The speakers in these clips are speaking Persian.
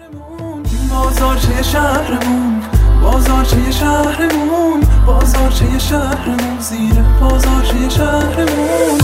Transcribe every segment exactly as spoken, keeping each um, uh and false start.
بازارچه شهرمون، بازارچه شهرمون، بازارچه شهرمون، زیر بازارچه شهرمون.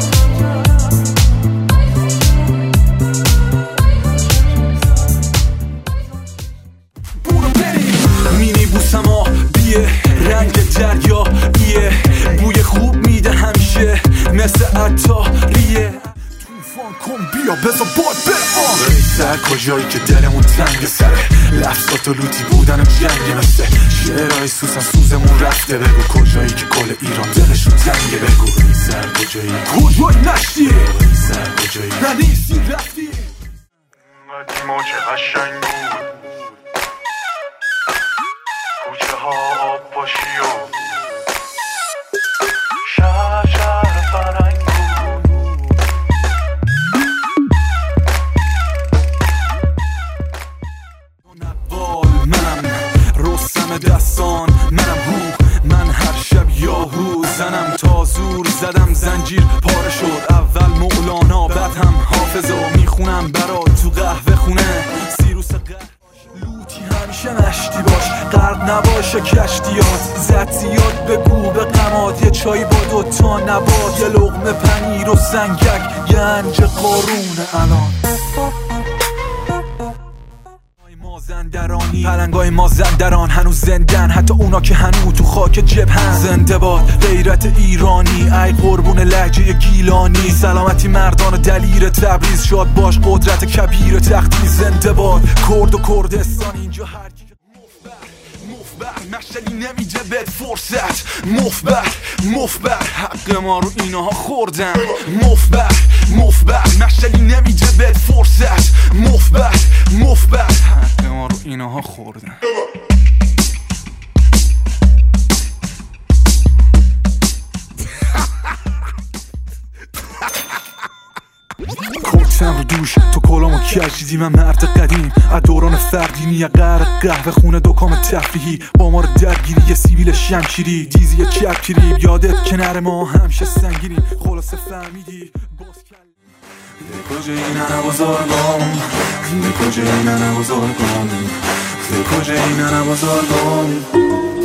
برو بریم مینی بوسما بیه، رنگ دریا بیه، بوی خوب میده همیشه مثل عطاریه. توفان کن بیا بذار باد برام ای سر کجایی که دلمون تنگ سره، لفظات و لوتی بودن و جنگ مثل شعرهای سوسن سوزمون رفته. بگو کجایی که کل ایران دلشون تنگه، بگو ای سر کجایی کجایی نشتی، ای سر کجایی ننیسی رفتی. قدیما چه قشنگ بود کوچه ها آب پاشی و شهر شهر فرنگ بود. نقبال منم رستم دستان، منم هو من هر شب یاهو زنم تا زور زدم زنجیر پاره شد. اول مولانا بعد هم حافظه و میخونم برات تو قهوه خونه. سیروس قهوه لوتی همیشه مشتی باش، غرق نباشه کشتیات، زد زیاد بگو به قمات، یه چای با دوتا نبات، یه لقمه پنیر و سنگک، گنج قارون الان. مازندرانی پلنگای مازندران هنوز زندن، حتی اونا که هنوز تو خاک جبهن. زنده باد غیرت ایرانی، ای قربون لهجه گیلانی، سلامتی مردان و دلیر تبریز، شاد باش قدرت کبیر تختی. زنده باد کرد و کردستان، اینجا هر کی مفبر مشتلی نمیده بهت فرصت. مفبر مفبر حق ما رو اینها خوردن. مفبر مفبر مشتلی نمیده بهت فرصت. مفبر مفبر حق ما رو اینها خوردن. کتم رو دوش تو کلامو کشیدی، من مرد قدیم از دوران فردینی، یه غرق قهوه خونه دکام تفریحی، با ما رو درگیری یه سیبیل شمشیری، دیزی یه چپکیری، یادت کنار ما همیشه سنگینی، خلاصه فهمیدی باز کل ده کجایی ننه بزرگم، ده کجایی ننه بزرگم، ده کجایی ننه بزرگم.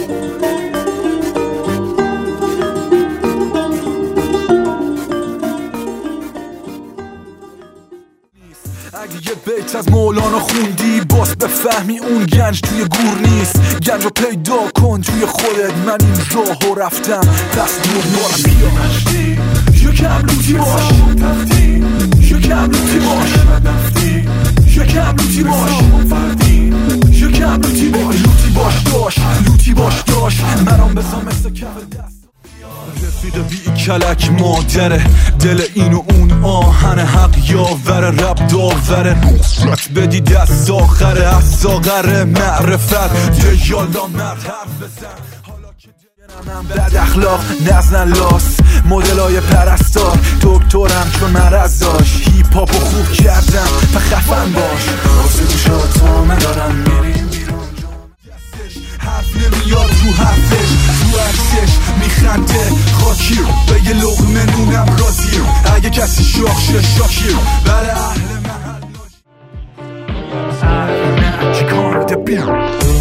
اگه یه بیت از مولانا خوندی باز بفهمی اون گنج توی گور نیست. گنج رو پیدا کن توی خودت، من این راهو رفتم پس دور باش. بیا یکم لوتی باش، یکم لوتی باش، یکم لوتی باش، یکم لوتی باش، لوتی باش داش، لوتی باش داش، مرام بسام مثل کف دست. رفیق بی کلک مادره، دل این و اون آهن حق یاوره، رب داوره، نصرت بدی دست آخره، از ساغر معرفت یه یالا مرد حرف بزن. حالا که دیگرم بد اخلاق نزن لاس، مدلای پرستار دکترم چون مرض داشت، هیپ هاپو خوب کردم و خفن باش. واسه گوشا تامه دارم میریم بیرون، حرف نمیاد تو حرفش، تو عکسش میخنده خاکی، به یه لقمه نونم راضیم، اگه کسی شاخ شه شاکیم، برای اهل محل ناجیم. اهل محل چی کار دبیم